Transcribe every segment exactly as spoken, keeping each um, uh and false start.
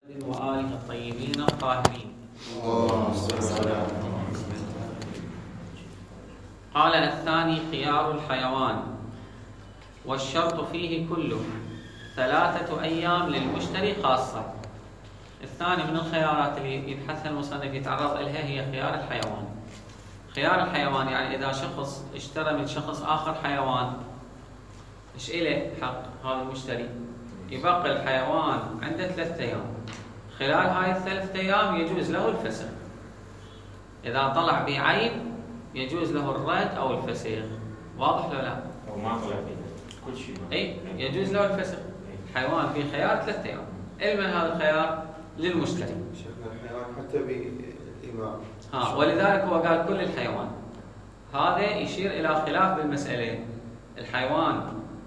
وآله الطيبين الطاهرين. قال الثاني خيار الحيوان، والشرط فيه كله ثلاثة أيام للمشتري خاصة. الثاني من الخيارات اللي يبحثها المصنف يتعرض إليها هي خيار الحيوان. خيار الحيوان يعني إذا شخص اشترى من شخص آخر حيوان، إيش إله حق هذا المشتري؟ يبقى الحيوان عنده ثلاثة أيام، خلال هاي الثلاثة أيام يجوز له الفسخ. إذا طلع بعيب يجوز له الرد أو الفسخ. واضح ولا لا؟ هو ما طلع فيه كل شيء. أي يجوز له الفسخ. حيوان في خيار ثلاثة أيام. لمن هذا الخيار؟ للمشتري. شيخنا الحيوان حتى بالإمام. ها ولذلك هو قال كل الحيوان. هذا يشير إلى خلاف بالمسألة. الحيوان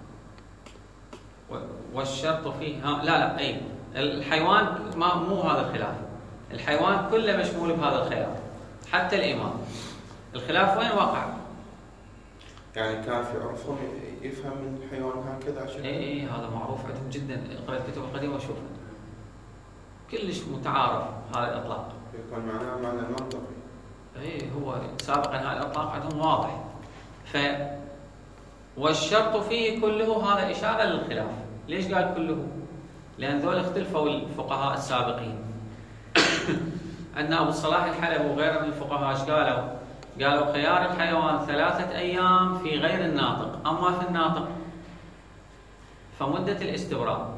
والشرط فيه ها لا لا أي الحيوان ما مو هذا الخلاف. الحيوان كله مشمول بهذا الخيار حتى الإمام. الخلاف وين وقع؟ يعني كان في عرفهم يفهم من الحيوان هكذا عشان اي اي هذا معروف عندهم جدا. اقرا الكتب القديمه وشوف كلش متعارف هذا الاطلاق. يكون معناه معنى المنطقي. اي هو سابقا هذا الاطلاق عندهم واضح. ف والشرط فيه كله هذا اشاره للخلاف. ليش قال كله؟ لان ذول اختلفوا الفقهاء السابقين. عندنا ابو الصلاح الحلبي وغيره من الفقهاء ايش قالوا؟ قالوا خيار الحيوان ثلاثة أيام في غير الناطق، أما في الناطق فمدة الاستبراء.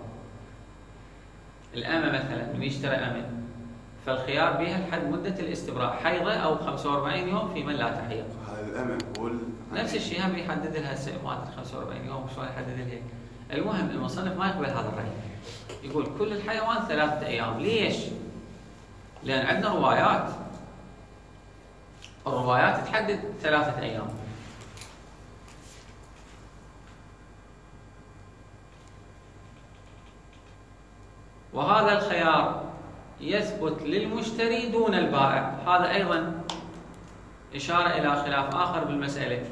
الأمة مثلا من يشتري أمة فالخيار بها لحد مدة الاستبراء، حيضة أو خمسة وأربعين يوم في من لا تحيض. هذا الأمة وال نفس الشيء هم يحدد لها ما أدري خمسة وأربعين يوم شلون يحدد لها. المهم المصنف ما يقبل هذا الرأي، يقول كل الحيوان ثلاثة أيام. ليش؟ لأن عندنا روايات، الروايات تحدد ثلاثة أيام. وهذا الخيار يثبت للمشتري دون البائع. هذا أيضا إشارة إلى خلاف آخر بالمسألة.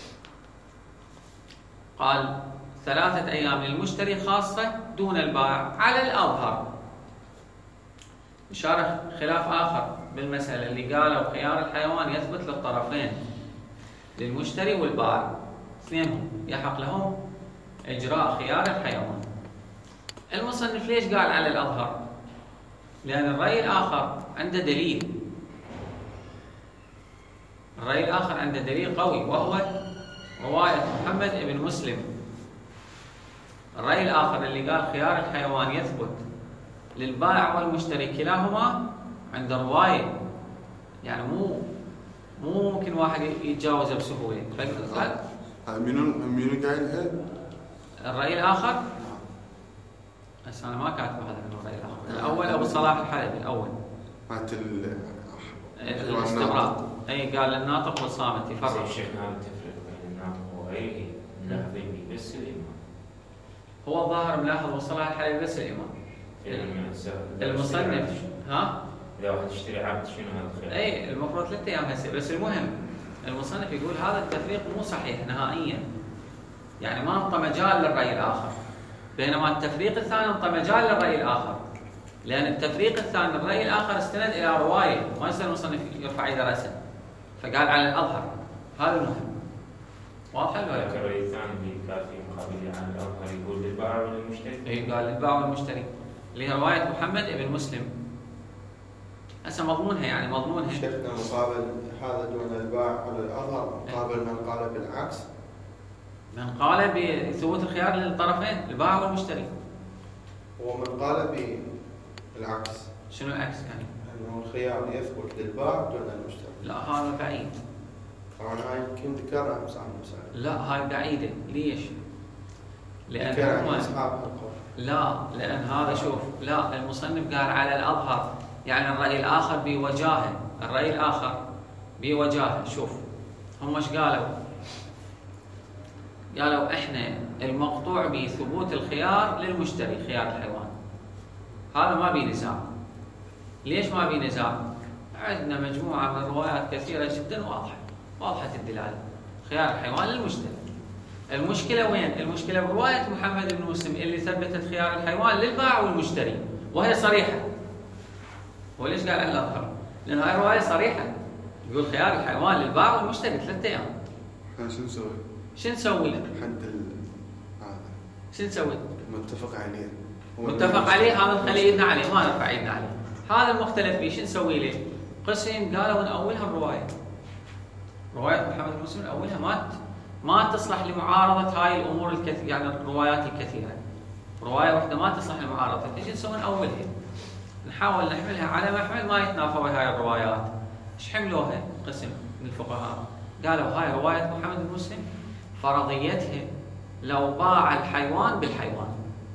قال ثلاثة أيام للمشتري خاصة دون البائع على الأظهر. إشارة خلاف آخر بالمسألة اللي قالوا خيار الحيوان يثبت للطرفين للمشتري والبائع، اثنينهم يحق لهم إجراء خيار الحيوان. المصنف ليش قال على الأظهر؟ لأن الرأي الآخر عنده دليل. الرأي الآخر عنده دليل قوي وهو رواية محمد بن مسلم. الرأي الآخر اللي قال خيار الحيوان يثبت للبائع والمشتري كلاهما عند رواية، يعني مو مو ممكن واحد يتجاوزه بسهولة. فقال منو منو قايلها؟ الرأي الآخر بس أنا ما كاتب هذا من الرأي الآخر. الأول أبو صلاح الحلبي الأول مالت الاستبراء. أي قال الناطق والصامت يفرق. الشيخ هذا تفرق بين الناطق وغيره ملاحظين بس الإمام. هو الظاهر ملاحظ أبو صلاح الحلبي بس الإمام. المصنف ها؟ إذا واحد يشتري عبد شنو هذا الخيار؟ أي المفروض ثلاثة أيام هسه. بس المهم المصنف يقول هذا التفريق مو صحيح نهائيا، يعني ما انطى مجال للرأي الآخر، بينما التفريق الثاني انطى مجال للرأي الآخر. لأن التفريق الثاني الرأي الآخر استند إلى رواية، ما يصير المصنف يرفع يده رأسا، فقال على الأظهر. هذا المهم. واضح ولا لا؟ الرأي الثاني اللي كان في مقابله عن الأظهر يقول للبائع والمشتري. إيه قال للبائع والمشتري اللي هي رواية محمد بن مسلم. هسه مضمونها يعني مضمونها. شيخنا مقابل هذا دون البائع على الأظهر مقابل من قال بالعكس. من قال بثبوت الخيار للطرفين البائع والمشتري. ومن قال بالعكس. شنو العكس كان؟ أنه الخيار يثبت للبائع دون المشتري. لا هذا بعيد. طبعا هاي يمكن ذكرها أمس عن المسألة. لا هاي بعيدة. ليش؟ لأن ذكرها أصحاب القول. لا لأن هذا شوف لا المصنف قال على الأظهر، يعني الرأي الآخر بوجاهه. الرأي الآخر بوجاهه. شوف هم ايش قالوا؟ قالوا احنا المقطوع بثبوت الخيار للمشتري خيار الحيوان، هذا ما بيه نزاع. ليش ما بيه نزاع؟ عندنا مجموعة من روايات كثيرة جدا واضحة واضحة الدلالة خيار الحيوان للمشتري. المشكلة وين؟ المشكلة برواية محمد بن مسلم اللي ثبتت خيار الحيوان للبائع والمشتري، وهي صريحة هو ليش قال على الأظهر؟ لأن هاي الرواية صريحة، يقول خيار الحيوان للبائع والمشتري ثلاثة أيام. احنا شو نسوي؟ شو نسوي له؟ حد ال هذا شو نسوي؟ متفق عليه. متفق عليه هذا نخلي ايدنا عليه، ما نرفع ايدنا عليه. هذا المختلف فيه شو نسوي له؟ قسم قالوا نأولها الرواية. رواية محمد بن مسلم نأولها ما ما تصلح لمعارضة هاي الأمور الكثيرة، يعني الروايات الكثيرة. رواية واحدة ما تصلح لمعارضة، ايش نسوي؟ نأولها. نحاول نحملها على محمل ما يتنافى ويا هاي الروايات. ايش حملوها؟ قسم من الفقهاء قالوا هاي رواية محمد بن مسلم فرضيتها لو باع الحيوان بالحيوان.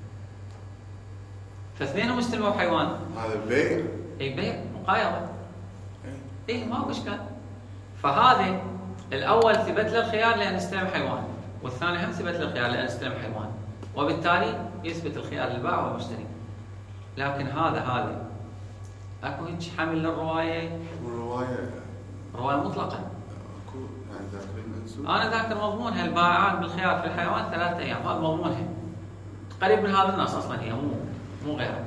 فاثنينهم استلموا حيوان. هذا بيع. اي بيع مقايضة. اي ما هو اشكال. فهذا الاول ثبت له الخيار لان استلم حيوان، والثاني هم ثبت له الخيار لان استلم حيوان، وبالتالي يثبت الخيار للبائع والمشتري. لكن هذا هذا اكو هيك حمل للروايه، والروايه روايه مطلقه. اكو يعني ذاكرين منسوب. انا ذاكر مضمونها البائعان بالخيار في الحيوان ثلاثة ايام، هذا مضمونها. قريب من هذا النص اصلا، هي مو مو غيرها.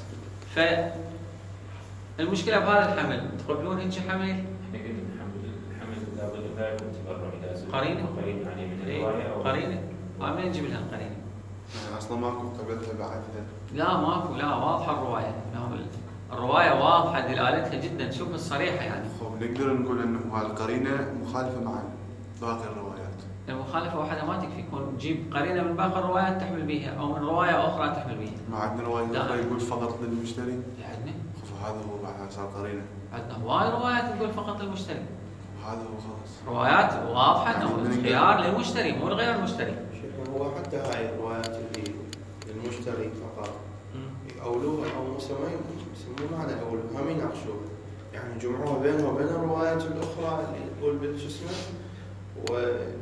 فالمشكله بهذا الحمل، تقبلون هيك حمل؟ الحمل الحمل لابد لا يكون تبرع اذا قرينه قرينه عليه من الروايه او قرينه. ما من نجيب لها قرينه؟ يعني اصلا ماكو قبلتها بعدها. لا ماكو، لا واضحه الروايه، الروايه واضحه دلالتها جدا، شوف الصريحه يعني. خب نقدر نقول انه هالقرينه مخالفه مع باقي الروايات. المخالفه واحده ما تكفي، يكون تجيب قرينه من باقي الروايات تحمل بها، او من روايه اخرى تحمل بها. ما عندنا روايه اخرى يقول فقط للمشتري؟ عندنا. خب هذا هو بعد صار قرينه. عندنا هواي روايات تقول فقط للمشتري. هذا هو خلاص. روايات واضحه يعني انه الخيار للمشتري مو لغير المشتري. هو حتى هاي الروايات اللي للمشتري فقط يأولوها او مسمين يسموها على أولوها، هم يناقشوها، يعني يجمعوها بينها وبين الروايات الاخرى اللي تقول بالشو اسمه، و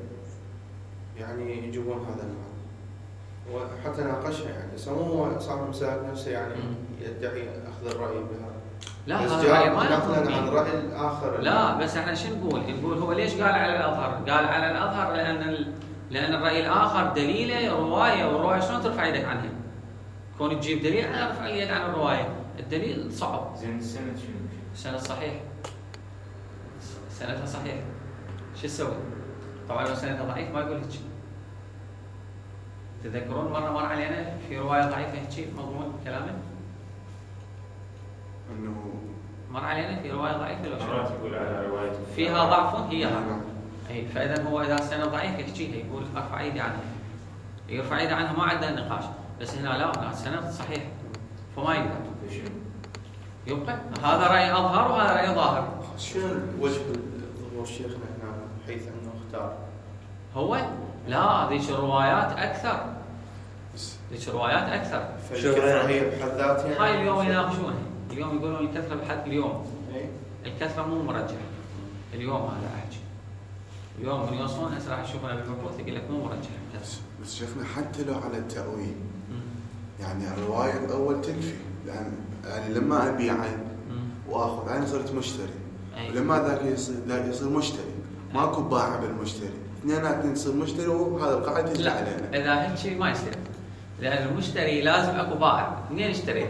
يعني يجيبون هذا المعنى. وحتى ناقشها يعني، سموه صاحب المسائل نفسه يعني يدعي اخذ الراي بها. لا بس هذا جاء ما نقلا عن الراي الاخر. لا بس احنا شو نقول؟ نقول هو ليش قال على الاظهر؟ قال على الاظهر لان ال... لان الراي الاخر دليله روايه، والروايه شلون ترفع يدك عنها؟ كون تجيب دليل على رفع اليد عن الروايه، الدليل صعب. زين السند شنو؟ السند صحيح. سندها صحيح. شو تسوي؟ طبعا لو سندها ضعيف ما يقول هيك. تذكرون مره مر علينا في روايه ضعيفه هيك مضمون كلامه؟ انه مر علينا في روايه ضعيفه لو مرات شنو؟ يقول على روايه فيها ضعف هي هذا. نعم. اي فاذا هو اذا السند ضعيف يحكيها، يقول ارفع ايدي عنها. يرفع ايدي عنها ما عندنا نقاش، بس هنا لا، هنا السند صحيح فما يقدر. شنو؟ يبقى هذا راي اظهر وهذا راي ظاهر. شنو وجه ظهور شيخنا هنا حيث انه اختار؟ هو لا ذيك الروايات اكثر. ذيك الروايات اكثر. فالكثره هي بحد ذاتها يعني. هاي اليوم يناقشونها، اليوم يقولون الكثره بحد اليوم. اي الكثره مو مرجح. اليوم هذا احكي. اليوم من يوصلون هسه راح يشوفونها بالبحوث يقول لك مو مرجح. بس, بس شيخنا حتى لو على التأويل يعني الروايه الاول تكفي، لان يعني لما ابيع عين واخذ عين صرت مشتري، ولما ذاك يصير ذاك يصير مشتري، ماكو باع بالمشتري، اثنيناتنا تصير مشتري وهذا القاعده تجي علينا. اذا هيك شيء ما يصير، لان المشتري لازم اكو بائع، منين اشتريت؟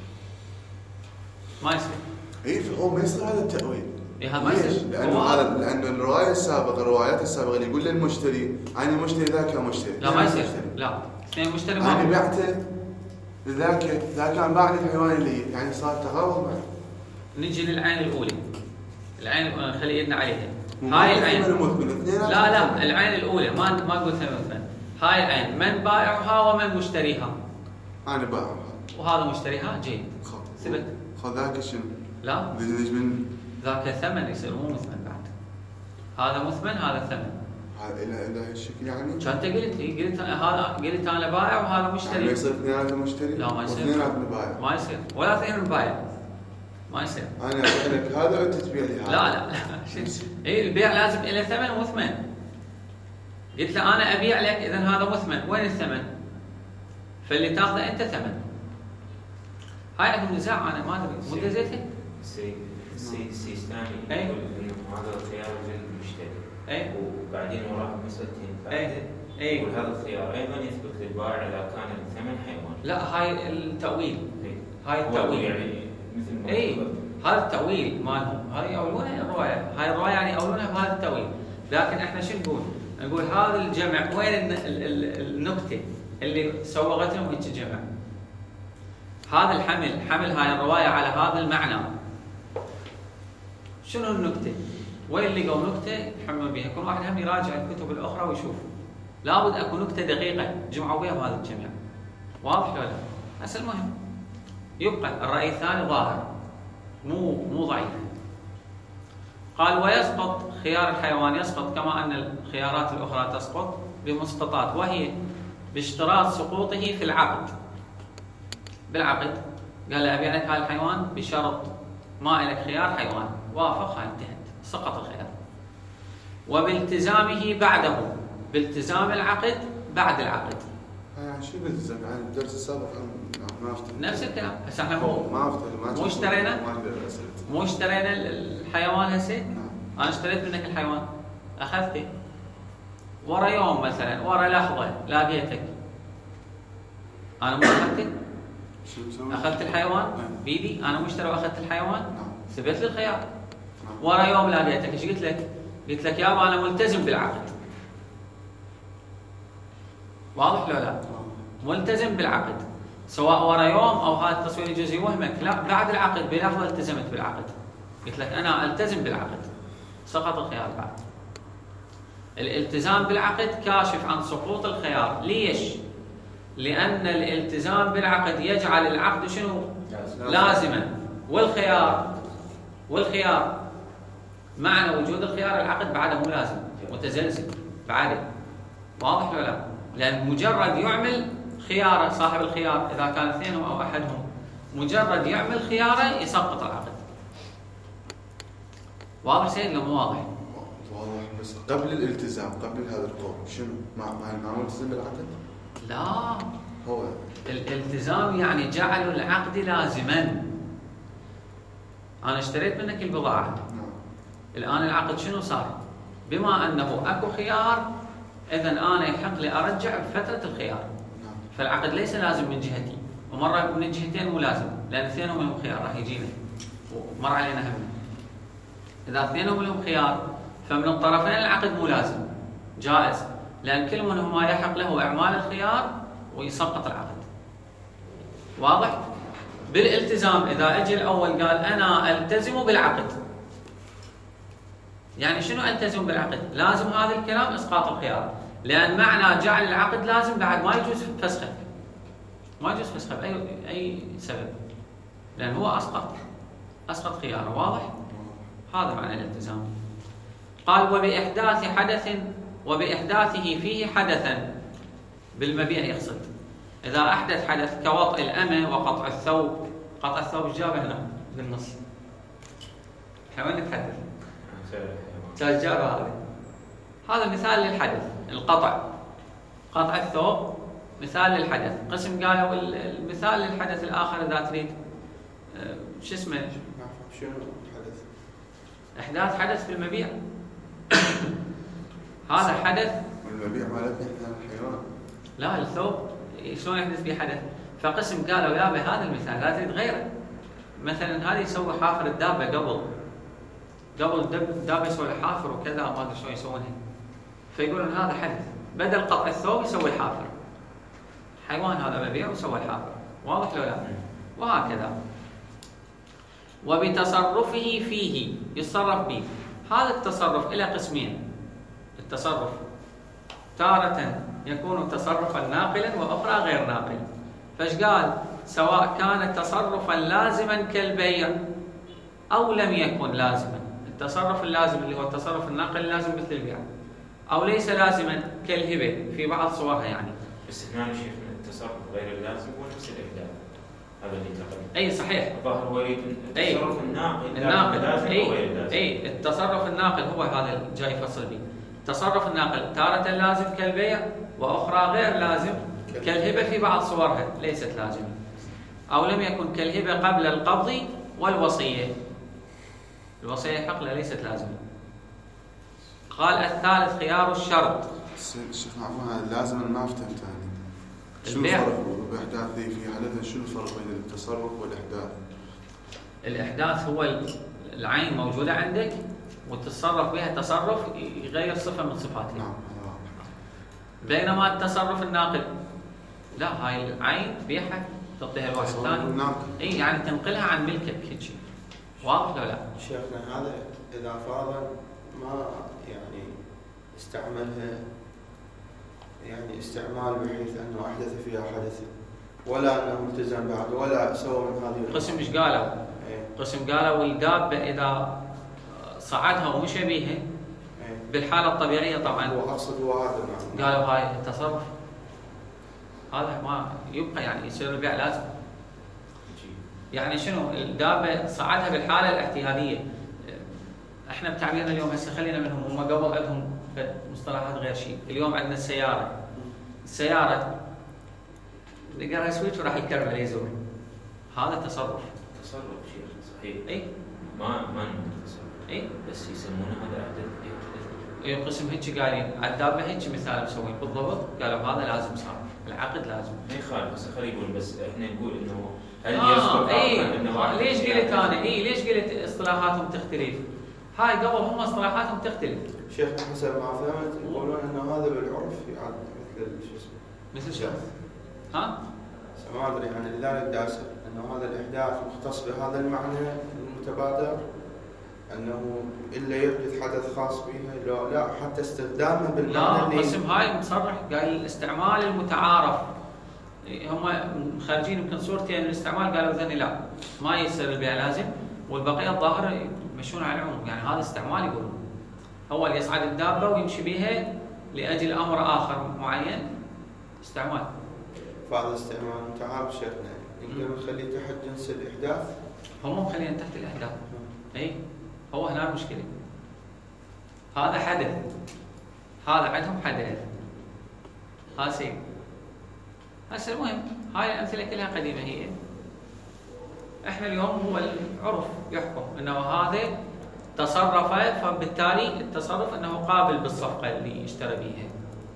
ما يصير. اي هو ما يصير هذا التأويل. اي هذا ما يصير. لانه هذا لانه الروايه السابقه الروايات السابقه اللي يقول للمشتري انا المشتري ذاك مشتري. لا ما يصير. لا اثنين مشتري ما انا بعته ذاك ذاك كان باع لي الحيوان اللي يعني صار تغاضى معه. نجي للعين الاولى. العين خلي ايدنا عليها. هاي العين. لا لا العين الاولى ما ما نقول ثمن مثلا. هاي العين من بائعها ومن مشتريها؟ انا بائعها. وهذا مشتريها جيد. ثبت. خذ ذاك شنو؟ لا. دج من ذاك ثمن يصير مو مثمن بعد. هذا مثمن هذا ثمن. هذا الى الى هالشكل يعني؟ كنت قلت لي قلت هذا قلت انا بائع وهذا مشتري. يعني ما يصير اثنيناتنا مشتري؟ لا ما يصير. اثنيناتنا بائع. ما يصير ولا اثنين بائع. ما يصير. انا ابيع لك هذا وانت تبيع لي هذا. لا لا اي البيع لازم له ثمن ومثمن. قلت له انا ابيع لك اذا هذا مثمن، وين الثمن؟ فاللي تاخذه انت ثمن. هاي عندهم نزاع انا ما ادري مو دزيتها؟ السيد السيد السيستاني أي. يقول انه هذا الخيار للمشتري. اي وبعدين وراه مسألتين اي اي يقول هذا الخيار ايضا يثبت للبائع اذا كان الثمن حيوان. لا هاي التأويل. أي. هاي هو التأويل يعني مثل ما اي هذا التأويل مالهم، هاي يأولونها الرواية، هاي الرواية يعني يأولونها بهذا التأويل. لكن احنا شو نقول؟ نقول هذا الجمع وين النكتة اللي سوغت لهم هيك جمع؟ هذا الحمل، حمل هاي الرواية على هذا المعنى. شنو النكتة؟ وين لقوا نكتة يحملون بها؟ كل واحد هم يراجع الكتب الأخرى ويشوف. لابد أكو نكتة دقيقة جمعوا بها بهذا الجمع. واضح ولا لا؟ هسه المهم يبقى الرأي الثاني ظاهر مو مو ضعيف. قال ويسقط خيار الحيوان، يسقط كما أن الخيارات الأخرى تسقط بمسقطات، وهي باشتراط سقوطه في العقد. بالعقد قال له أبيع لك هذا الحيوان بشرط ما لك خيار حيوان، وافق انتهت، سقط الخيار. وبالتزامه بعده، بالتزام العقد بعد العقد. يعني شو بالتزام؟ يعني الدرس السابق ما افتهم نفس الكلام. هسه احنا مو ما افتهم مو اشترينا مو اشترينا الحيوان هسه؟ نعم. انا اشتريت منك الحيوان، اخذته ورا يوم مثلا، ورا لحظه لقيتك، انا مو اخذته؟ اخذت الحيوان بيدي، انا مشتري واخذت الحيوان، ثبت لي الخيار. ورا يوم لقيتك، ايش قلت لك؟ قلت لك يابا انا ملتزم بالعقد. واضح لو لا؟ ملتزم بالعقد، سواء ورا يوم او هذا التصوير يجوز يوهمك، لا بعد العقد بلحظه التزمت بالعقد. قلت لك انا التزم بالعقد، سقط الخيار بعد. الالتزام بالعقد كاشف عن سقوط الخيار. ليش؟ لأن الالتزام بالعقد يجعل العقد شنو؟ لازما. والخيار والخيار معنى وجود الخيار العقد بعده مو لازم، متزلزل بعده. واضح ولا لا؟ لأن مجرد يعمل خياره صاحب الخيار، إذا كان اثنينهم أو أحدهم، مجرد يعمل خياره يسقط العقد. واضح سيد لو مو واضح؟ واضح، بس قبل الالتزام، قبل هذا القول شنو؟ ما ما ملتزم بالعقد؟ لا، هو الالتزام يعني جعل العقد لازما. أنا اشتريت منك البضاعة، نعم. الآن العقد شنو صار؟ بما أنه أكو خيار، إذن أنا يحق لي أرجع بفترة الخيار. نعم. فالعقد ليس لازم من جهتي، ومرة من الجهتين مو لازم، لأن اثنينهم لهم خيار راح يجينا، ومر علينا هم. إذا اثنينهم لهم خيار فمن الطرفين العقد مو لازم، جائز، لأن كل منهما يحق له إعمال الخيار ويسقط العقد. واضح؟ بالالتزام إذا أجي الأول قال أنا ألتزم بالعقد، يعني شنو ألتزم بالعقد؟ لازم هذا الكلام إسقاط الخيار، لأن معنى جعل العقد لازم بعد ما يجوز فسخه، ما يجوز فسخه بأي أي سبب، لأن هو أسقط أسقط خياره. واضح؟ هذا معنى الالتزام. قال وبإحداث حدث، وبإحداثه فيه حدثا، بالمبيع يقصد. إذا أحدث حدث كوطئ الأمة وقطع الثوب، قطع الثوب جابه هنا بالنص. احنا وين نتحدث؟ جابه هذا. هذا مثال للحدث، القطع، قطع الثوب مثال للحدث. قسم قالوا المثال للحدث الآخر إذا تريد شو اسمه؟ شنو الحدث؟ إحداث حدث في المبيع. هذا حدث. والمبيع مالتنا احنا الحيوان. لا، الثوب شلون يحدث به حدث؟ فقسم قالوا يا بهذا المثال لا تريد غيره. مثلا هذا يسوي حافر الدابه قبل قبل الدابه يسوي حافر وكذا، ما ادري شلون يسوونها، فيقولون هذا حدث، بدل قطع الثوب يسوي الحافر. حيوان هذا مبيع ويسوي الحافر. واضح ولا لا؟ وهكذا. وبتصرفه فيه يتصرف به. هذا التصرف إلى قسمين. التصرف تارة يكون تصرفا ناقلا وأخرى غير ناقل. فايش قال؟ سواء كان تصرفا لازما كالبيع أو لم يكن لازما. التصرف اللازم اللي هو التصرف الناقل لازم مثل البيع، أو ليس لازما كالهبة في بعض صورها يعني. باستثناء شيخ من التصرف غير اللازم ونفس الإبداع. هذا اللي تقدم. أي صحيح. الظاهر هو يريد التصرف الناقل. الناقل. لازم أي. وغير اللازم. أي التصرف الناقل هو هذا جاي يفصل به. التصرف الناقل تارة لازم كالبيع وأخرى غير لازم كالهبة في بعض صورها ليست لازمة، أو لم يكن كالهبة قبل القبض والوصية. الوصية حق ليست لازمة. قال الثالث خيار الشرط. شيخ معفوها لازم ما فهمت ثاني. شنو البيع. الفرق بإحداثه في حدث؟ شنو الفرق بين التصرف والإحداث؟ الإحداث هو العين موجودة عندك وتتصرف بها تصرف يغير صفة من صفاتها. نعم. بينما التصرف الناقل لا، هاي العين تبيعها تعطيها لواحد ثاني. اي يعني تنقلها عن ملكك هيك. واضح ولا لا؟ شيخنا هذا اذا فرضا ما يعني استعملها يعني استعمال بحيث انه احدث فيها حدث ولا انه التزم بعد ولا سوى من هذه قسم ايش قالوا؟ ايه؟ قسم قالوا الدابه اذا صعدها ومشى بيها ايه؟ بالحاله الطبيعيه طبعا هو اقصد هو هذا معنى. قالوا هاي التصرف هذا ما يبقى يعني يصير البيع لازم. يعني شنو الدابه صعدها بالحاله الاحتياطيه. احنا بتعبيرنا اليوم هسه خلينا منهم، هم قبل عندهم مصطلحات غير شيء. اليوم عندنا السياره السياره نقرا سويتش وراح يكرر عليه زور. هذا تصرف تصرف شيخ صحيح. اي ما ما تصرف اي بس يسمونه هذا احدث. اي قسم هيك قايلين على الدابه هيك مثال مسوين بالضبط. قالوا هذا لازم صار العقد لازم. ما يخالف بس خلي يقول بس احنا نقول انه هل آه يصدق اي انه ليش قلت انا اي ليش قلت اصطلاحاتهم تختلف؟ هاي قبل هم اصطلاحاتهم تختلف. شيخ حسب ما فهمت يقولون انه هذا بالعرف يعني مثل شو اسمه مثل شو؟ ها؟ ما ادري يعني لذلك داسل انه هذا الاحداث مختص بهذا المعنى المتبادر انه الا يحدث حدث خاص بها لو لا حتى استخدامه بالمعنى لا اللي قسم هاي مصرح قال الاستعمال المتعارف. هم خارجين يمكن صورتين من الاستعمال قالوا ذني لا ما يصير البيع لازم، والبقيه الظاهر يمشون على العموم. يعني هذا استعمال يقولون هو اللي يصعد الدابه ويمشي بها لاجل امر اخر معين استعمال. فهذا استعمال متعارف شيخنا نقدر نخليه تحت جنس الاحداث. هم مخلين تحت الاحداث. اي هو هنا المشكله. هذا حدث هذا عندهم حدث هذا شيء. هسه المهم هاي الامثله كلها قديمه. هي احنا اليوم هو العرف يحكم انه هذا تصرف، فبالتالي التصرف انه قابل بالصفقه اللي اشترى بيها.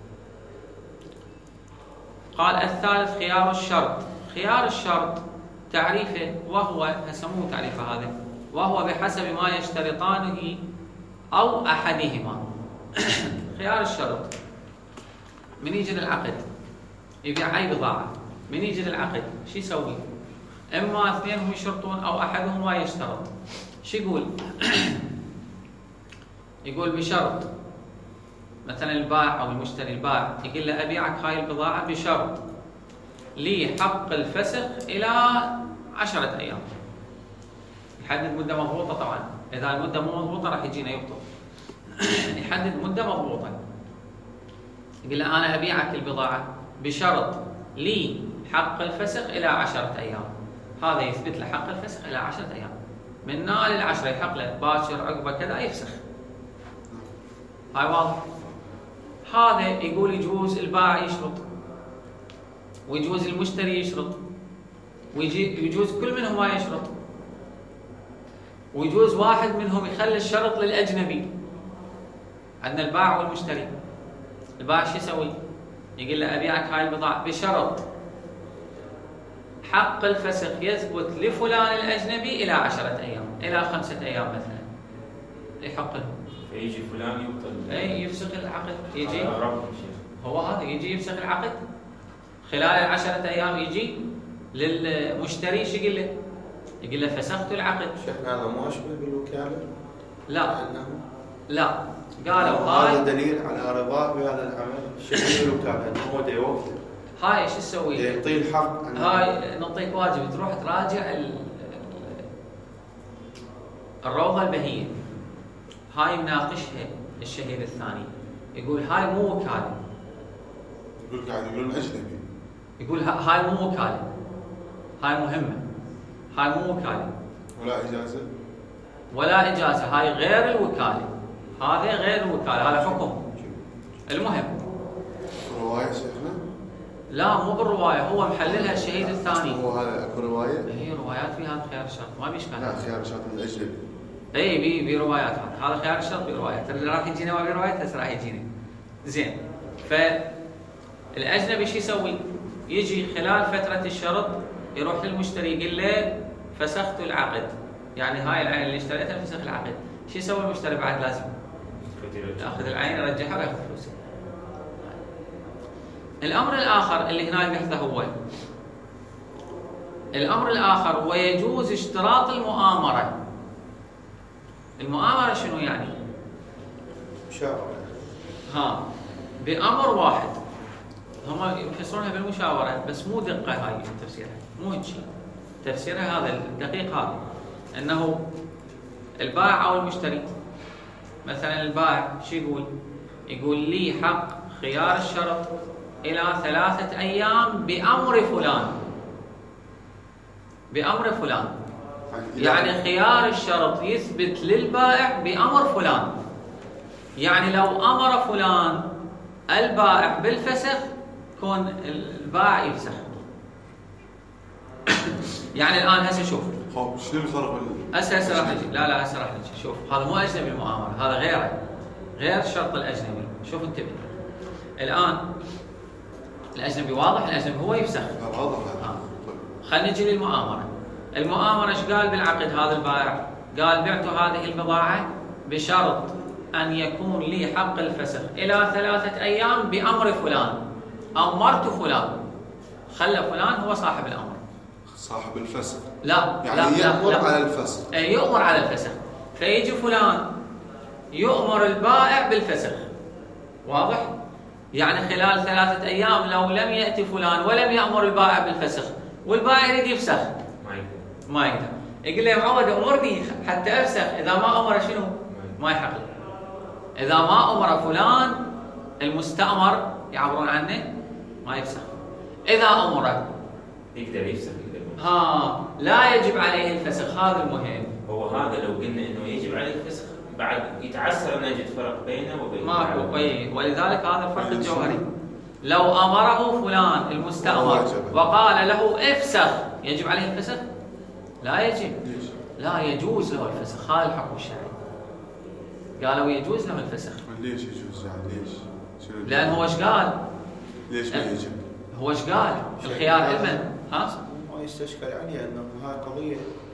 قال الثالث خيار الشرط. خيار الشرط تعريفه وهو هسموه تعريفه هذا وهو بحسب ما يشترطانه او احدهما. خيار الشرط من يجي للعقد يبيع اي بضاعه، من يجي للعقد شو يسوي؟ اما اثنينهم يشرطون او احدهما يشترط. شو يقول؟ يقول بشرط مثلا البائع او المشتري البائع يقول له ابيعك هاي البضاعه بشرط لي حق الفسخ الى عشرة ايام. يحدد مده مضبوطه طبعا، اذا المده مو مضبوطه راح يجينا يبطل. يحدد مده مضبوطه يقول له انا ابيعك البضاعه بشرط لي حق الفسخ الى عشرة ايام. هذا يثبت له حق الفسخ الى عشرة ايام، من نال العشرة يحق له باكر عقبه كذا يفسخ. هاي واضح. هذا يقول يجوز البائع يشرط ويجوز المشتري يشرط ويجوز كل منهم ما يشرط، ويجوز واحد منهم يخلي الشرط للاجنبي. عندنا البائع والمشتري. البائع شو يسوي؟ يقول له ابيعك هاي البضاعه بشرط حق الفسخ يثبت لفلان الاجنبي الى عشرة ايام، الى خمسة ايام مثلا يحق له. فيجي فلان يبطل اي يفسخ العقد. يجي هو هذا يجي يفسخ العقد خلال العشرة ايام. يجي للمشتري شو يقول له؟ يقول له فسخت العقد. شيخنا هذا مو اشبه بالوكاله؟ لا لا قالوا هاي هذا دليل على رضاه بهذا العمل. شيخ الوكاله انه هو دا يوكل. هاي ايش تسوي؟ يعطيه الحق. هاي نعطيك واجب تروح تراجع الروضه البهيه. هاي مناقشها الشهيد الثاني يقول هاي مو وكاله. يقول قاعد يقولون اجنبي. يقول هاي مو وكاله، هاي مهمه، هاي مو وكاله ولا اجازه ولا اجازه. هاي غير الوكاله، هذا غير الوكاله، هذا حكم. المهم روايه شيخنا؟ لا مو بالروايه، هو محللها الشهيد الثاني. هو هذا اكو روايه؟ هي روايات في هذا خيار الشرط ما بيشكل. لا خيار الشرط من الاجنبي. اي بي بي روايات. هذا هذا خيار الشرط بروايات. اللي راح يجينا ما بروايات هسه راح يجينا. زين. فالاجنبي شو يسوي؟ يجي خلال فتره الشرط يروح للمشتري يقول له فسخت العقد يعني هاي العين اللي اشتريتها فسخ العقد، شو يسوي المشتري بعد؟ لازم ياخذ العين يرجعها وياخذ فلوسه. الامر الاخر اللي هنا يبحثه هو الامر الاخر ويجوز اشتراط المؤامره. المؤامره شنو يعني؟ مشاورة. ها بامر واحد، هم يفسرونها بالمشاوره بس مو دقه هاي تفسيرها، مو هيك شيء. تفسيرها هذا الدقيق هذا، انه البائع او المشتري، مثلا البائع شو يقول؟ يقول لي حق خيار الشرط الى ثلاثه ايام بامر فلان. بامر فلان يعني خيار الشرط يثبت للبائع بامر فلان. يعني لو امر فلان البائع بالفسخ كون البائع يفسخ. يعني الان هسه شوف، خب شنو الفرق بين هسه هسه راح نجي، لا لا هسه راح نجي. شوف هذا مو اجنبي المؤامره، هذا غيره، غير الشرط الاجنبي. شوف انتبه الان، الاجنبي واضح، الاجنبي هو يفسخ. واضح. آه. خلينا نجي للمؤامره. المؤامره ايش قال بالعقد هذا البائع؟ قال بعت هذه البضاعه بشرط ان يكون لي حق الفسخ الى ثلاثه ايام بامر فلان، امرت فلان، خلى فلان هو صاحب الامر، صاحب الفسخ. لا يعني لا يأمر لا لا. على الفسخ. اي يؤمر على الفسخ، فيجي فلان يؤمر البائع بالفسخ. واضح؟ يعني خلال ثلاثة أيام لو لم يأتي فلان ولم يأمر البائع بالفسخ والبائع يريد يفسخ ما يقدر ما يقدر. يقول له يا معود أمرني حتى أفسخ، إذا ما أمر شنو؟ ما يحق له. إذا ما أمر فلان المستأمر يعبرون عنه ما يفسخ. إذا أمر يقدر يفسخ يقدر. ها لا يجب عليه الفسخ، هذا المهم. هو هذا لو قلنا انه يجب عليه الفسخ بعد يتعسر نجد فرق بينه وبين ماكو. اي ولذلك هذا الفرق الجوهري. لو امره فلان المستأمر وقال له افسخ يجب عليه الفسخ؟ لا يجب، لا يجوز له الفسخ. هذا الحكم الشرعي، قالوا يجوز له الفسخ. ليش يجوز يعني؟ ليش؟ شنو؟ لان هو ايش قال؟ ليش ما يجب؟ هو ايش قال؟ الخيار علما. ها؟ ما يستشكل عليه انه هاي قضيه،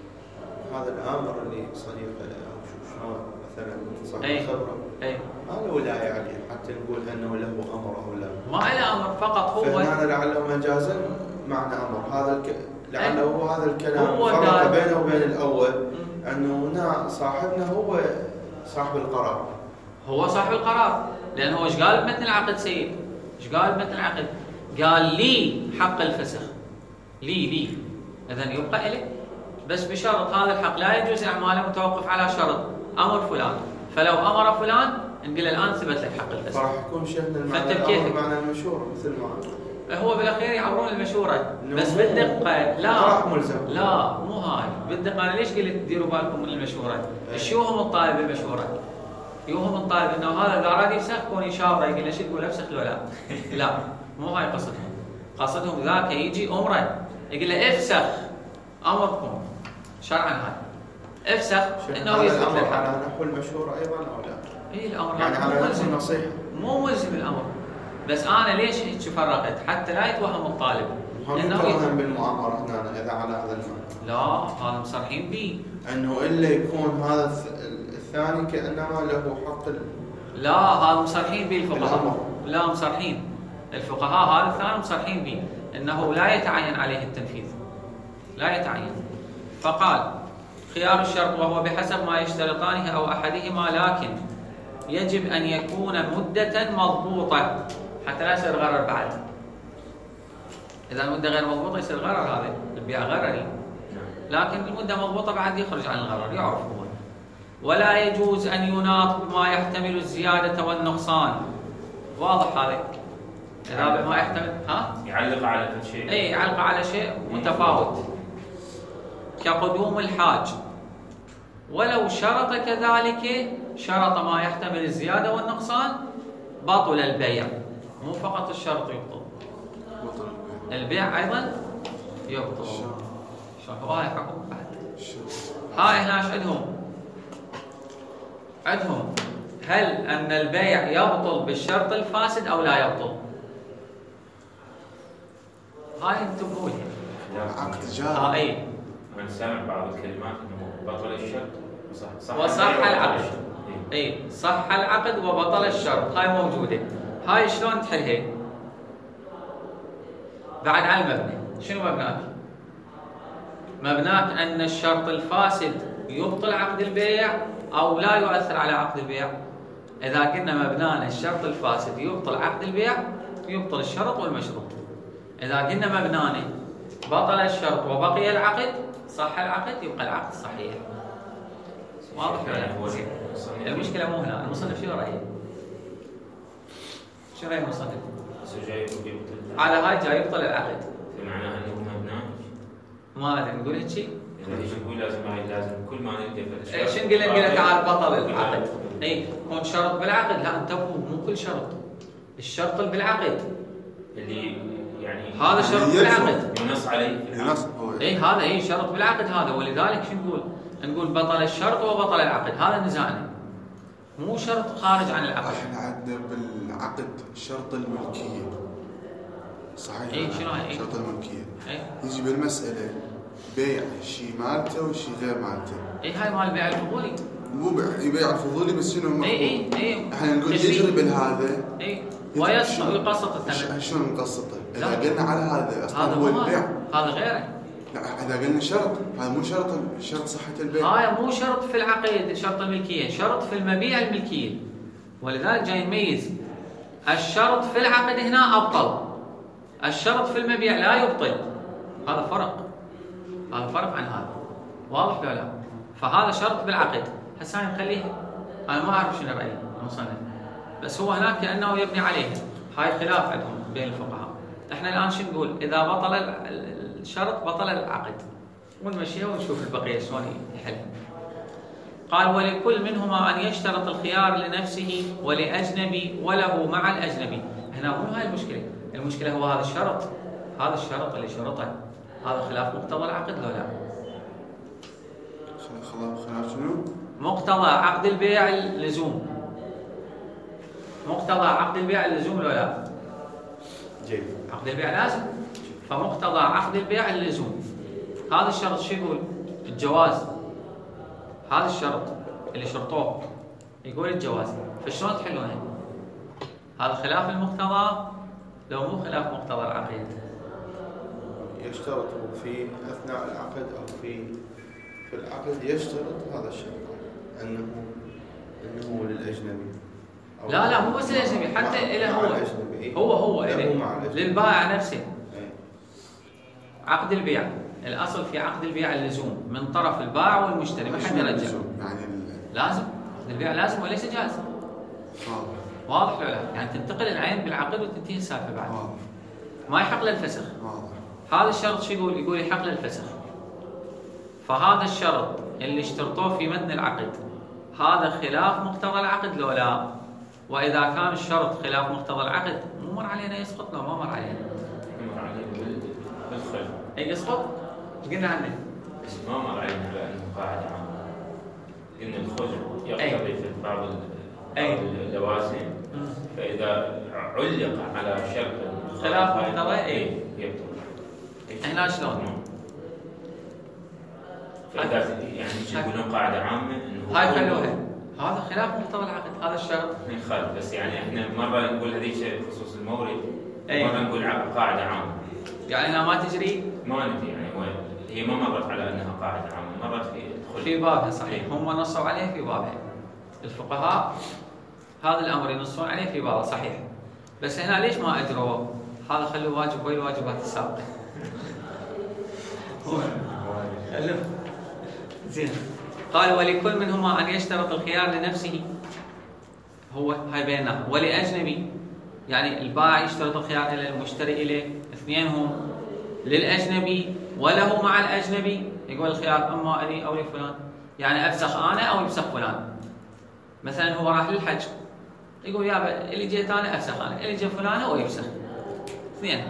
هذا الامر اللي صديقه او شلون مثلا صاحب الخبره اي ما له ولايه عليه حتى نقول انه له امر او لا. ما له امر، فقط هو فهنا لعله مجازا معنى امر. هذا الك... لعله هو هذا الكلام فرق بينه وبين الاول، انه هنا صاحبنا هو صاحب القرار. هو صاحب القرار، لانه هو ايش قال بمتن العقد سيد؟ ايش قال بمتن العقد؟ قال لي حق الفسخ، لي لي اذا يبقى إليه، بس بشرط هذا الحق لا يجوز اعماله متوقف على شرط امر فلان. فلو امر فلان نقول الان ثبت لك حق الفسخ. راح يكون شيخنا المعنى الامر معنى المشوره مثل ما هو بالاخير يعبرون المشوره بس بالدقه. لا ملزم. لا مو هاي بالدقه. انا ليش قلت ديروا بالكم من المشوره؟ شو هم الطالب بالمشوره؟ يوهم الطالب انه هذا اذا اراد يفسخ كون يشاوره يقول له شو تقول افسخ لو لا؟ لا مو هاي قصدهم. قصدهم ذاك يجي امره يقول له افسخ امركم شرعا. هاي افسخ انه يثبت الامر الحق. على نحو المشوره ايضا او لا؟ اي الامر يعني على نفس النصيحه مو ملزم الامر. بس انا ليش هيك فرقت؟ حتى لا يتوهم الطالب انه يتوهم بالمؤامره هنا اذا على هذا المعنى. لا هذا مصرحين به انه الا يكون هذا الثاني كانما له حق ال... لا هذا مصرحين به الفقهاء. لا مصرحين الفقهاء هذا الثاني مصرحين به انه لا يتعين عليه التنفيذ، لا يتعين. فقال خيار الشرط وهو بحسب ما يشترطانه او احدهما، لكن يجب ان يكون مده مضبوطه حتى لا يصير غرر بعد. اذا المده غير مضبوطه يصير غرر، هذا البيع غرري. لكن المده مضبوطه بعد يخرج عن الغرر، يعرف هو. ولا يجوز ان يناط بما يحتمل الزياده والنقصان. واضح هذا؟ اذا بما يحتمل ها؟ يعلق على شيء. اي يعلق على شيء متفاوت كقدوم الحاج، ولو شرط كذلك شرط ما يحتمل الزياده والنقصان بطل البيع. مو فقط الشرط يبطل، البيع ايضا يبطل. شوفوا هاي حكم بعد. هاي هنا ايش عندهم؟ عندهم هل ان البيع يبطل بالشرط الفاسد او لا يبطل؟ هاي انتم قولوا. عقد جاري. اه اي انا سامع بعض الكلمات انه بطل الشرط وصح صح وصح العقد. اي صح العقد وبطل الشرط، هاي موجوده. هاي شلون تحلها؟ بعد على المبنى. شنو مبناك؟ مبناك ان الشرط الفاسد يبطل عقد البيع او لا يؤثر على عقد البيع. اذا قلنا مبنانا الشرط الفاسد يبطل عقد البيع، يبطل الشرط والمشروط. اذا قلنا مبنانا بطل الشرط وبقي العقد، صح العقد، يبقى العقد صحيح. واضح ولا زين؟ المشكله مو هنا، المصنف شو رايه؟ شو راي المصنف؟ على هاي جاي يبطل العقد. معناها انه مبنى ما ادري نقول هيك شيء؟ اذا هيك نقول لازم هاي لازم كل ما نلقى في الشرط. اي شنو قلنا؟ قلنا تعال بطل العقد. اي كون شرط بالعقد، لا انتبهوا مو كل شرط. الشرط اللي بالعقد اللي يعني هذا شرط بالعقد ينص عليه. ينص هو. اي هذا اي شرط بالعقد هذا، ولذلك شو نقول؟ نقول بطل الشرط وبطل العقد، هذا نزاعنا. مو شرط خارج عن العقد. احنا عندنا بالعقد شرط الملكيه. صحيح. اي شنو هاي؟ شرط الملكيه. اي يجي بالمساله بيع شيء مالته وشيء غير مالته. اي هاي مال البيع الفضولي. مو بيع يبيع الفضولي بس شنو المفروض؟ اي اي اي احنا نقول يجري بالهذا. اي ويقسط الثمن. شلون نقسطه؟ اذا قلنا على هذا اصلا هذا هو البيع. هذا غيره. لا اذا قلنا شرط، هذا مو شرط شرط صحه البيع. هاي مو شرط في العقد شرط الملكيه، شرط في المبيع الملكيه. ولذلك جاي نميز الشرط في العقد هنا ابطل، الشرط في المبيع لا يبطل. هذا فرق، هذا فرق عن هذا. واضح ولا لا؟ فهذا شرط بالعقد. هسه هاي نخليه، انا ما اعرف شنو رايي المصنف، بس هو هناك كانه يبني عليه. هاي خلاف عندهم بين الفقهاء. احنا الان شو نقول؟ اذا بطل الشرط بطل العقد، ونمشيها ونشوف البقيه شلون يحل. قال ولكل منهما ان يشترط الخيار لنفسه ولاجنبي وله مع الاجنبي. هنا مو هاي المشكله، المشكله هو هذا الشرط، هذا الشرط اللي شرطه هذا خلاف مقتضى العقد لو لا؟ خلاف خلاف شنو؟ مقتضى عقد البيع اللزوم. مقتضى عقد البيع اللزوم لو لا؟ جيد. عقد البيع لازم، فمقتضى عقد البيع اللزوم. هذا الشرط شو يقول؟ الجواز. هذا الشرط اللي شرطوه يقول الجواز، فشلون تحلونه؟ هذا خلاف المقتضى لو مو خلاف مقتضى العقد؟ يشترط في اثناء العقد او في في العقد يشترط هذا الشرط انه انه للاجنبي. لا لا مو بس الاجنبي، حتى له هو هو هو للبائع نفسه. عقد البيع الاصل في عقد البيع اللزوم من طرف البائع والمشتري، ما حد يرجع. يعني لازم عقد البيع لازم وليس جائز. واضح ولا لا؟ يعني تنتقل العين بالعقد وتنتهي السالفه بعد. واضح. ما يحق له الفسخ. واضح. هذا الشرط شو يقول؟ يقول يحق له الفسخ. فهذا الشرط اللي اشترطوه في متن العقد هذا خلاف مقتضى العقد لو لا؟ واذا كان الشرط خلاف مقتضى العقد مو مر علينا يسقط لو ما مر علينا؟ مر علينا بالخلف. اي يسقط؟ قلنا عنه. بس ما مر علينا بانه قاعده عامه. قلنا الخلف يقتضي في بعض اللوازم، فاذا علق على شرط خلاف مقتضى اي يبطل. هنا شلون؟ فاذا يعني يقولون قاعده عامه انه هاي خلوها، هذا خلاف مقتضى العقد، هذا الشرط نخالف. بس يعني احنا مره نقول هذيك خصوص المورد، أي. مره نقول قاعده عامه. يعني انها ما تجري؟ ما ندري يعني وين هي، ما مرت على انها قاعده عامه، مرت في تدخل في بابها. صحيح، هم نصوا عليه في بابها الفقهاء، هذا الامر ينصون عليه في بابه صحيح. بس هنا ليش ما اجروه؟ هذا خلوه واجب وين الواجبات السابقه. زين. قال ولكل منهما ان يشترط الخيار لنفسه، هو هاي بيننا، ولاجنبي يعني البائع يشترط الخيار الى المشتري اليه، اثنين هم للاجنبي وله مع الاجنبي. يقول الخيار اما لي او لفلان، يعني افسخ انا او يفسخ فلان. مثلا هو راح للحج يقول يابا اللي جيت انا افسخ انا، اللي جاء فلان هو يفسخ، اثنين.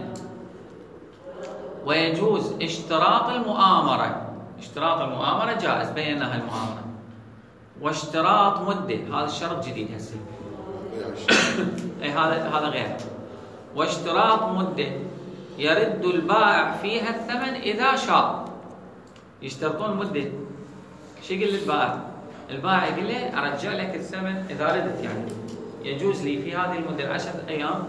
ويجوز اشتراط المؤامره، اشتراط المؤامره جائز، بيناها المؤامره. واشتراط مده، هذا الشرط جديد هسه. اي هذا هذا غير. واشتراط مده يرد البائع فيها الثمن اذا شاء. يشترطون مده، شو يقول للبائع؟ البائع يقول له ارجع لك الثمن اذا ردت، يعني يجوز لي في هذه المده العشر ايام.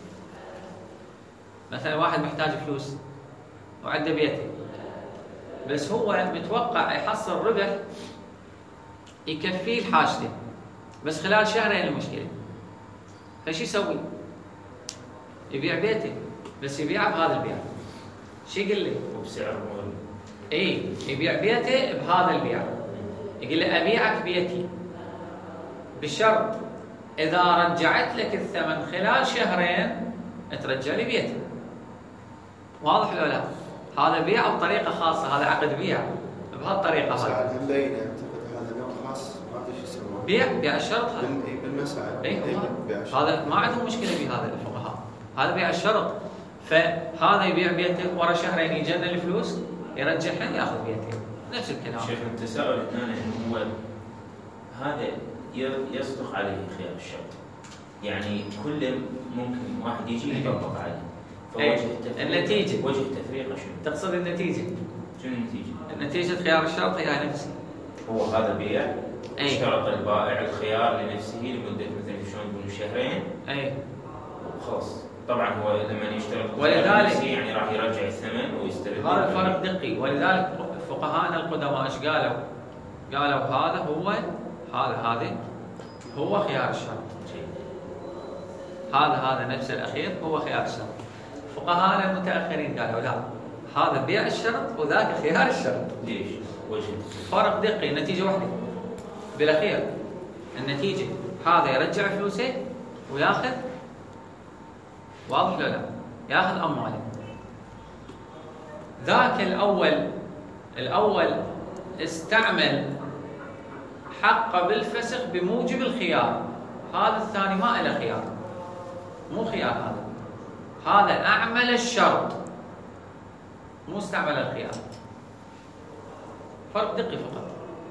مثلا واحد محتاج فلوس وعنده بيته، بس هو متوقع يحصل ربح يكفيه حاجته، بس خلال شهرين المشكله، فشو يسوي؟ يبيع بيته، بس يبيعه بهذا البيع. شو يقول لي؟ وبسعر مغري. اي يبيع بيته بهذا البيع، يقول لي ابيعك بيتي بشرط اذا رجعت لك الثمن خلال شهرين ترجع لي بيتي. واضح ولا لا؟ هذا بيع بطريقه خاصه، هذا عقد بيع بهالطريقه هذا. هذا اللين اعتقد هذا نوع خاص، ما ادري شو يسمونه. بيع بيع الشرط هذا. بالمسعر. اي بيع الشرط. هذا ما عندهم مشكله بهذا الفقهاء، هذا بيع الشرط. فهذا يبيع بيته ورا شهرين يجينا الفلوس يرجعها ياخذ بيته، نفس الكلام. شيخ التساؤل الثاني هو هذا يصدق عليه خيار الشرط، يعني كل ممكن واحد يجي يطبق عليه. فوجه النتيجه وجه تفريقه شنو؟ تقصد النتيجه؟ شنو النتيجه؟ النتيجه خيار الشرط هي نفسه. هو هذا بيع أي. اشترط البائع الخيار لنفسه لمده مثلا شلون نقول شهرين. اي خلاص. طبعا هو لما يشترط ولذلك يعني راح يرجع الثمن ويسترد. هذا الفرق دقي، ولذلك فقهاءنا القدماء ايش قالوا؟ قالوا هذا هو هذا هذا هو خيار الشرط. هذا هذا نفس الاخير هو خيار الشرط. فقهاءنا المتاخرين قالوا لا، هذا بيع الشرط وذاك خيار الشرط. ليش؟ وجه فرق دقي، نتيجه واحده بالاخير. النتيجه هذا يرجع فلوسه وياخذ، واضح ولا لا؟ ياخذ امواله. ذاك الاول الاول استعمل حقه بالفسخ بموجب الخيار، هذا الثاني ما له خيار، مو خيار هذا. هذا اعمل الشرط مو استعمل الخيار. فرق دقي فقط.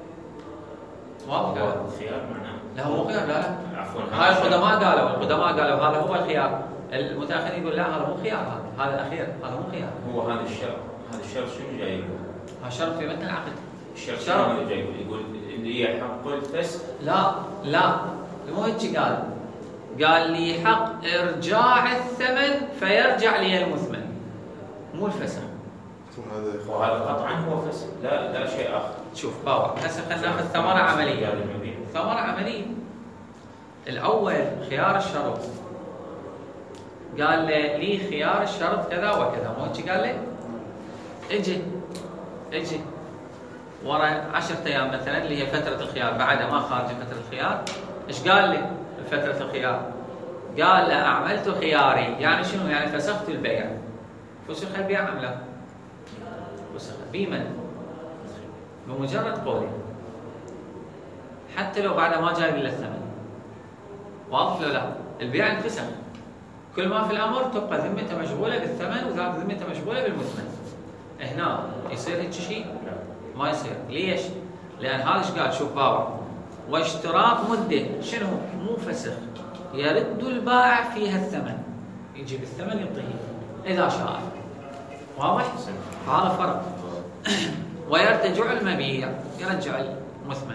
واضح؟ الخيار معناه لا مو خيار، لا لا عفوا. هاي القدماء قالوا، القدماء قالوا هذا هو الخيار. المتاخرين يقول لا هذا مو خيار، هذا هذا اخير، هذا مو خيار. هو هذا الشرط، هذا الشرط شنو جاي يقول؟ هذا شرط في متن العقد. الشرط شنو جاي يقول؟ يقول اللي هي حق الفسخ. لا لا مو هيك قال، قال لي حق ارجاع الثمن فيرجع لي المثمن، مو الفسخ. وهذا قطعا هو فسخ، لا لا شيء اخر. شوف باور، هسه خلينا ناخذ ثمره عمليه. ثمره عمليه. الاول خيار الشرط، قال لي لي خيار الشرط كذا وكذا، مو هيك قال لي؟ اجي اجي ورا عشرة ايام مثلا اللي هي فتره الخيار، بعدها ما خارج فتره الخيار، ايش قال لي بفتره الخيار؟ قال له اعملت خياري، يعني شنو؟ يعني فسخت البيع. فسخ البيع ام لا؟ فسخ بمن؟ بمجرد قولي، حتى لو بعد ما جاي له الثمن. واضح ولا لا؟ البيع انفسخ، كل ما في الامر تبقى ذمته مشغوله بالثمن وذاك ذمته مشغوله بالمثمن. هنا يصير هيك شيء؟ ما يصير. ليش؟ لان هذا ايش قال؟ شوف باور، واشتراط مده، شنو؟ مو فسخ، يرد البائع فيها الثمن، يجيب الثمن يعطيه اذا شاء. واضح؟ هذا فرق. ويرتجع المبيع، يرجع المثمن.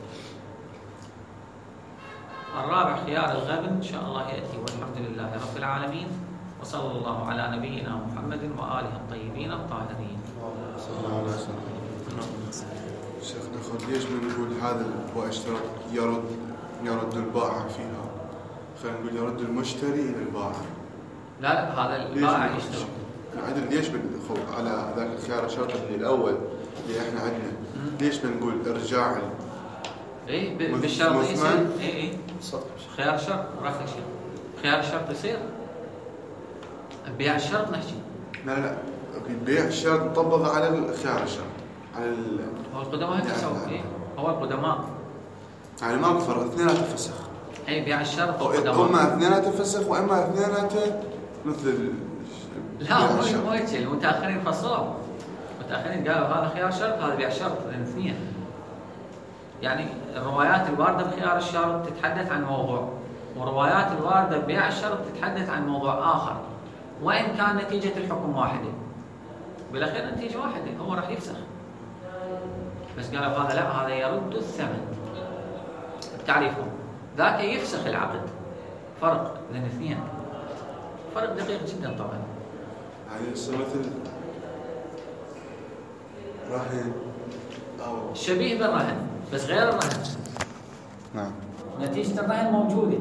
الرابع خيار الغبن ان شاء الله ياتي، والحمد لله رب العالمين، وصلى الله على نبينا محمد واله الطيبين الطاهرين. صلى الله عليه وسلم. شيخنا خذ ليش بنقول هذا هو اشتراط يرد يرد البائع فيها؟ خلينا نقول يرد المشتري الى البائع. لا لا هذا البائع يشترط. عدل ليش بنخو على ذاك الخيار الشرط اللي الاول اللي احنا عندنا، ليش بنقول ارجاع اي بالشرط يصير؟ اي اي خيار الشرط راح شيء. خيار الشرط يصير؟ بيع الشرط نحكي. لا لا بيع الشرط مطبق على الخيار الشرط، على ال... هو القدماء هيك يسوون. اي هو القدماء يعني ما بفرق، اثنيناتهم فسخ. اي بيع الشرط القدماء اما اثنيناتهم فسخ واما اثنيناتهم مثل ال... لا مو هيك. المتاخرين فصلوا، المتاخرين قالوا هذا خيار شرط هذا بيع شرط، الاثنين. يعني الروايات الوارده بخيار الشرط تتحدث عن موضوع، وروايات الوارده ببيع الشرط تتحدث عن موضوع اخر، وان كان نتيجه الحكم واحده. بالاخير نتيجه واحده، هو راح يفسخ. بس قالوا هذا لا، هذا يرد الثمن. تعريفهم ذاك يفسخ العقد. فرق بين الاثنين، فرق دقيق جدا طبعا. يعني يصير مثل رهن أو شبيه بالرهن بس غير الرهن. نعم. نتيجة الرهن موجودة